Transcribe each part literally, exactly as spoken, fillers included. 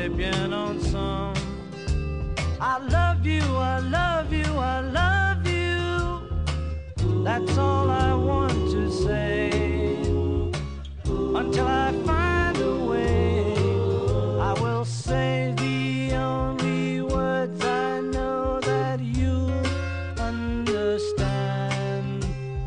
très bien ensemble. I love you, I love you, I love you. That's all I want to say. Until I find a way, I will say the only words I know that you understand.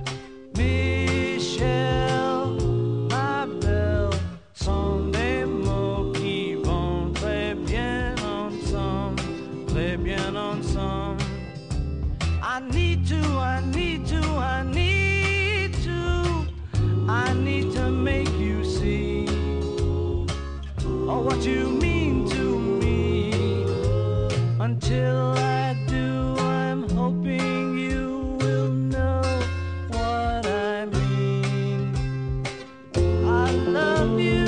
Michel, ma belle, sont des mots qui vont très bien ensemble, très bien ensemble. I need to, I need to, I need to, I need to make you see oh, what you mean to me. Until I do, I'm hoping you will know what I mean. I love you.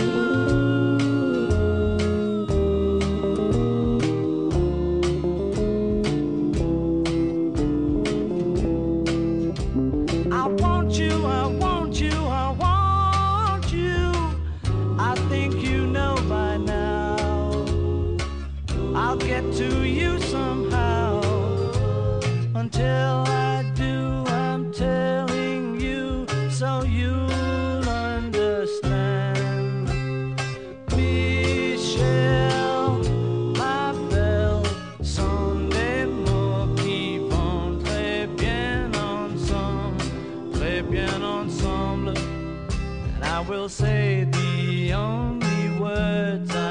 I want you, I want you, I want you. I think you know by now. I'll get to you somehow. Until I do, I'm telling you so you'll understand. Michel, ma belle, sont des mots qui vont très bien ensemble, très bien ensemble. And I will say the only words I